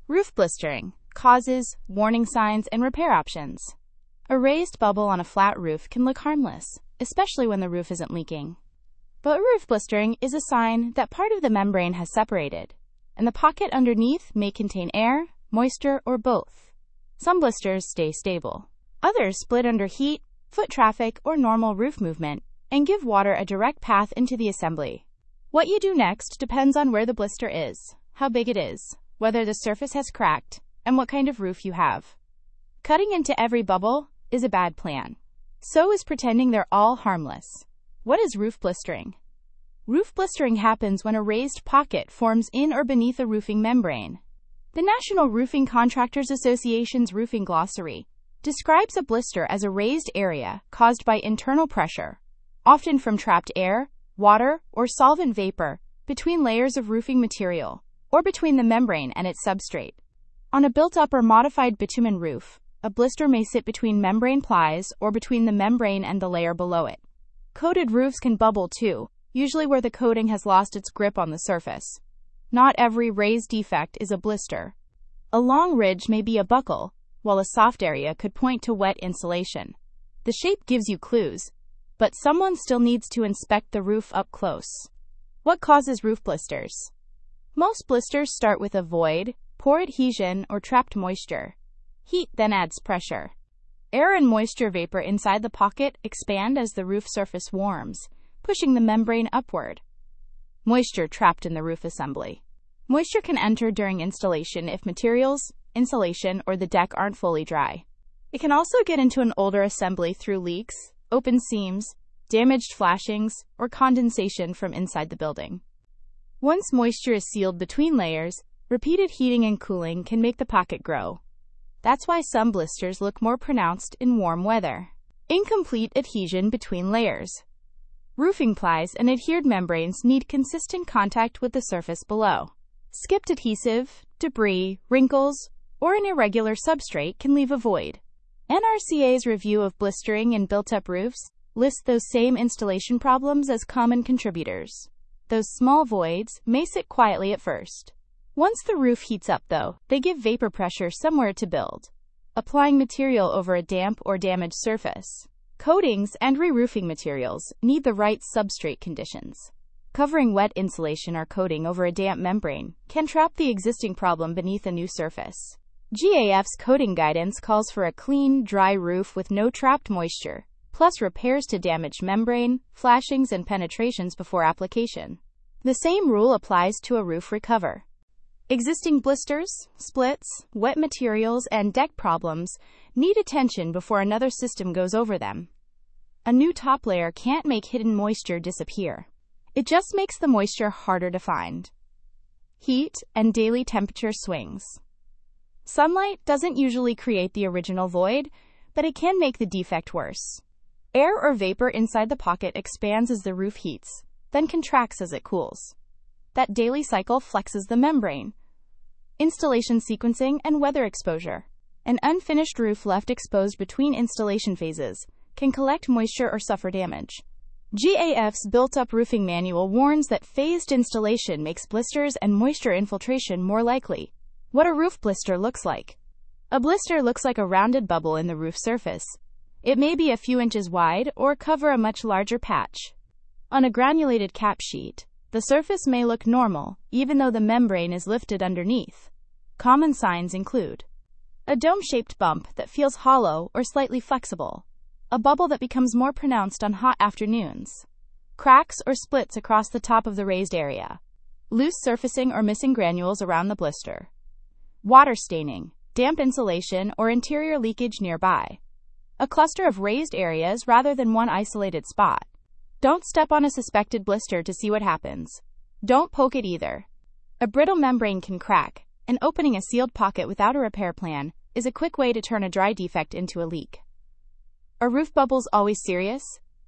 Roof blistering. Causes, warning signs, and repair options. A raised bubble on a flat roof can look harmless, especially when the roof isn't leaking. But roof blistering is a sign that part of the membrane has separated, and the pocket underneath may contain air, moisture, or both. Some blisters stay stable. Others split under heat, foot traffic, or normal roof movement, and give water a direct path into the assembly. What you do next depends on where the blister is, how big it is, whether the surface has cracked, and what kind of roof you have. Cutting into every bubble is a bad plan. So is pretending they're all harmless. What is roof blistering? Roof blistering happens when a raised pocket forms in or beneath a roofing membrane. The National Roofing Contractors Association's Roofing Glossary describes a blister as a raised area caused by internal pressure, often from trapped air, water, or solvent vapor, between layers of roofing material, or between the membrane and its substrate. On a built-up or modified bitumen roof, a blister may sit between membrane plies or between the membrane and the layer below it. Coated roofs can bubble too, usually where the coating has lost its grip on the surface. Not every raised defect is a blister. A long ridge may be a buckle, while a soft area could point to wet insulation. The shape gives you clues, but someone still needs to inspect the roof up close. What causes roof blisters? Most blisters start with a void, poor adhesion, or trapped moisture. Heat then adds pressure. Air and moisture vapor inside the pocket expand as the roof surface warms, pushing the membrane upward. Moisture trapped in the roof assembly. Moisture can enter during installation if materials, insulation, or the deck aren't fully dry. It can also get into an older assembly through leaks, open seams, damaged flashings, or condensation from inside the building. Once moisture is sealed between layers, repeated heating and cooling can make the pocket grow. That's why some blisters look more pronounced in warm weather. Incomplete adhesion between layers. Roofing plies and adhered membranes need consistent contact with the surface below. Skipped adhesive, debris, wrinkles, or an irregular substrate can leave a void. NRCA's review of blistering in built-up roofs lists those same installation problems as common contributors. Those small voids may sit quietly at first. Once the roof heats up, though, they give vapor pressure somewhere to build. Applying material over a damp or damaged surface. Coatings and re-roofing materials need the right substrate conditions. Covering wet insulation or coating over a damp membrane can trap the existing problem beneath a new surface. GAF's coating guidance calls for a clean, dry roof with no trapped moisture, plus repairs to damaged membrane, flashings, and penetrations before application. The same rule applies to a roof recover. Existing blisters, splits, wet materials, and deck problems need attention before another system goes over them. A new top layer can't make hidden moisture disappear. It just makes the moisture harder to find. Heat and daily temperature swings. Sunlight doesn't usually create the original void, but it can make the defect worse. Air or vapor inside the pocket expands as the roof heats, then contracts as it cools. That daily cycle flexes the membrane. Installation sequencing and weather exposure. An unfinished roof left exposed between installation phases can collect moisture or suffer damage. GAF's built-up roofing manual warns that phased installation makes blisters and moisture infiltration more likely. What a roof blister looks like. A blister looks like a rounded bubble in the roof surface. It may be a few inches wide or cover a much larger patch. On a granulated cap sheet, the surface may look normal, even though the membrane is lifted underneath. Common signs include a dome-shaped bump that feels hollow or slightly flexible, a bubble that becomes more pronounced on hot afternoons, cracks or splits across the top of the raised area, loose surfacing or missing granules around the blister, water staining, damp insulation, or interior leakage nearby, a cluster of raised areas rather than one isolated spot. Don't step on a suspected blister to see what happens. Don't poke it either. A brittle membrane can crack, and opening a sealed pocket without a repair plan is a quick way to turn a dry defect into a leak. Are roof bubbles always serious?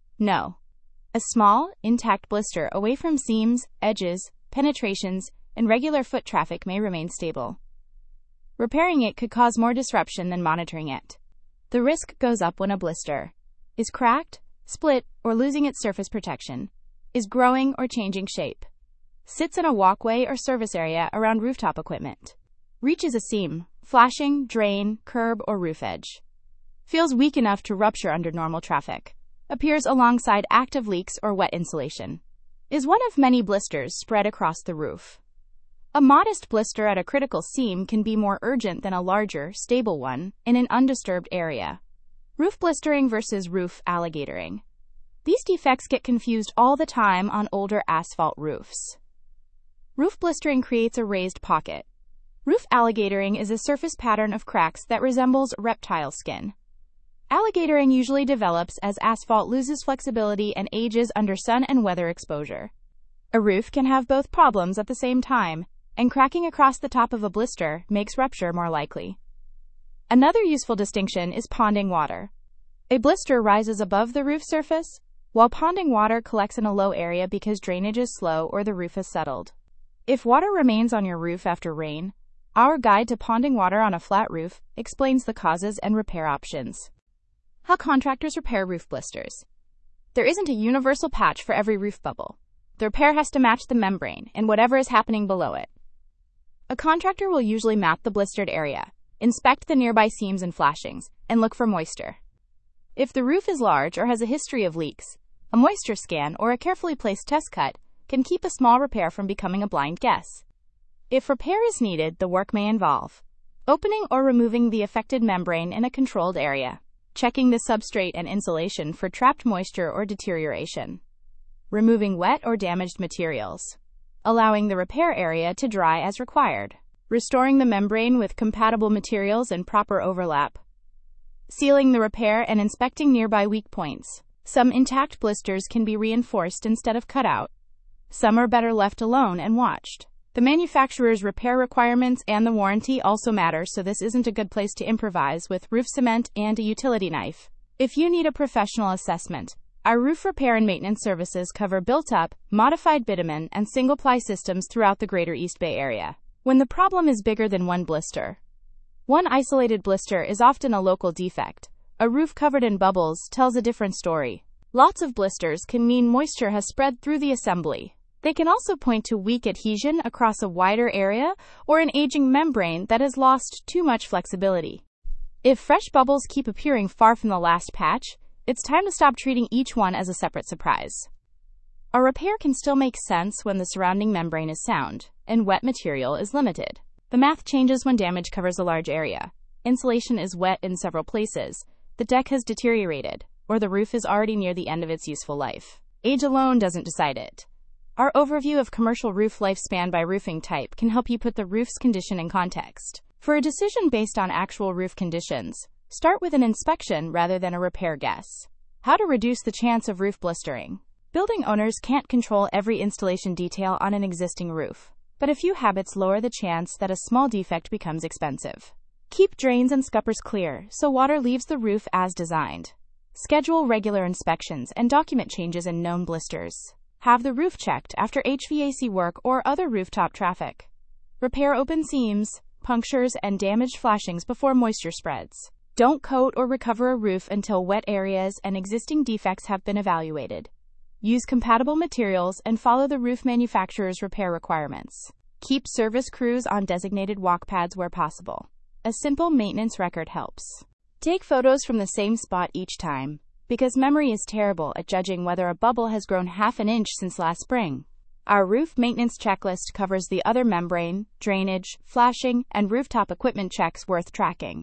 No. A small, intact blister away from seams, edges, penetrations, and regular foot traffic may remain stable. Repairing it could cause more disruption than monitoring it. The risk goes up when a blister is cracked, split, or losing its surface protection, is growing or changing shape, sits in a walkway or service area around rooftop equipment, Reaches a seam, flashing, drain, curb, or roof edge. Feels weak enough to rupture under normal traffic. Appears alongside active leaks or wet insulation. Is one of many blisters spread across the roof. A modest blister at a critical seam can be more urgent than a larger, stable one in an undisturbed area. Roof blistering versus roof alligatoring. These defects get confused all the time on older asphalt roofs. Roof blistering creates a raised pocket. Roof alligatoring is a surface pattern of cracks that resembles reptile skin. Alligatoring usually develops as asphalt loses flexibility and ages under sun and weather exposure. A roof can have both problems at the same time, and cracking across the top of a blister makes rupture more likely. Another useful distinction is ponding water. A blister rises above the roof surface, while ponding water collects in a low area because drainage is slow or the roof is settled. If water remains on your roof after rain, our guide to ponding water on a flat roof explains the causes and repair options. How contractors repair roof blisters. There isn't a universal patch for every roof bubble. The repair has to match the membrane and whatever is happening below it. A contractor will usually map the blistered area, inspect the nearby seams and flashings, and look for moisture. If the roof is large or has a history of leaks, a moisture scan or a carefully placed test cut can keep a small repair from becoming a blind guess. If repair is needed, the work may involve opening or removing the affected membrane in a controlled area, checking the substrate and insulation for trapped moisture or deterioration, removing wet or damaged materials, allowing the repair area to dry as required, restoring the membrane with compatible materials and proper overlap, sealing the repair and inspecting nearby weak points. Some intact blisters can be reinforced instead of cut out. Some are better left alone and watched. The manufacturer's repair requirements and the warranty also matter, so this isn't a good place to improvise with roof cement and a utility knife. If you need a professional assessment, our roof repair and maintenance services cover built-up, modified bitumen, and single-ply systems throughout the greater East Bay area. When the problem is bigger than one blister, one isolated blister is often a local defect. A roof covered in bubbles tells a different story. Lots of blisters can mean moisture has spread through the assembly. They can also point to weak adhesion across a wider area or an aging membrane that has lost too much flexibility. If fresh bubbles keep appearing far from the last patch, it's time to stop treating each one as a separate surprise. A repair can still make sense when the surrounding membrane is sound and wet material is limited. The math changes when damage covers a large area. Insulation is wet in several places, the deck has deteriorated, or the roof is already near the end of its useful life. Age alone doesn't decide it. Our overview of commercial roof lifespan by roofing type can help you put the roof's condition in context. For a decision based on actual roof conditions, start with an inspection rather than a repair guess. How to reduce the chance of roof blistering. Building owners can't control every installation detail on an existing roof, but a few habits lower the chance that a small defect becomes expensive. Keep drains and scuppers clear so water leaves the roof as designed. Schedule regular inspections and document changes in known blisters. Have the roof checked after HVAC work or other rooftop traffic. Repair open seams, punctures, and damaged flashings before moisture spreads. Don't coat or recover a roof until wet areas and existing defects have been evaluated. Use compatible materials and follow the roof manufacturer's repair requirements. Keep service crews on designated walk pads where possible. A simple maintenance record helps. Take photos from the same spot each time, because memory is terrible at judging whether a bubble has grown half an inch since last spring. Our roof maintenance checklist covers the other membrane, drainage, flashing, and rooftop equipment checks worth tracking.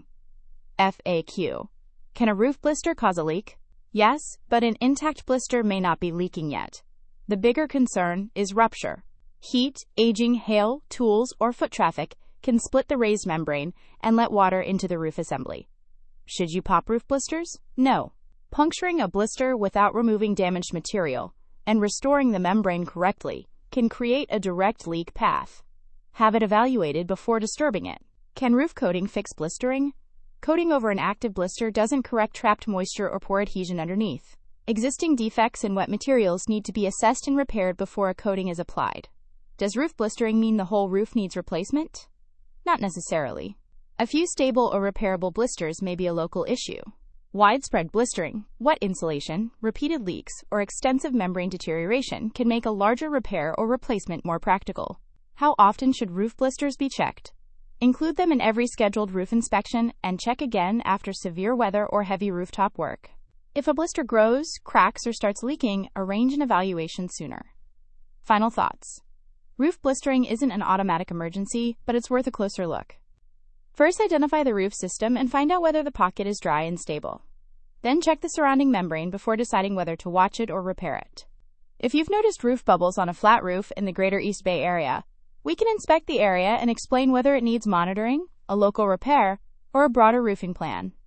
FAQ. Can a roof blister cause a leak? Yes, but an intact blister may not be leaking yet. The bigger concern is rupture. Heat, aging, hail, tools, or foot traffic can split the raised membrane and let water into the roof assembly. Should you pop roof blisters? No. Puncturing a blister without removing damaged material and restoring the membrane correctly can create a direct leak path. Have it evaluated before disturbing it. Can roof coating fix blistering? Coating over an active blister doesn't correct trapped moisture or poor adhesion underneath. Existing defects in wet materials need to be assessed and repaired before a coating is applied. Does roof blistering mean the whole roof needs replacement? Not necessarily. A few stable or repairable blisters may be a local issue. Widespread blistering, wet insulation, repeated leaks, or extensive membrane deterioration can make a larger repair or replacement more practical. How often should roof blisters be checked? Include them in every scheduled roof inspection and check again after severe weather or heavy rooftop work. If a blister grows, cracks, or starts leaking, arrange an evaluation sooner. Final thoughts. Roof blistering isn't an automatic emergency, but it's worth a closer look. First, identify the roof system and find out whether the pocket is dry and stable. Then check the surrounding membrane before deciding whether to watch it or repair it. If you've noticed roof bubbles on a flat roof in the Greater East Bay Area, we can inspect the area and explain whether it needs monitoring, a local repair, or a broader roofing plan.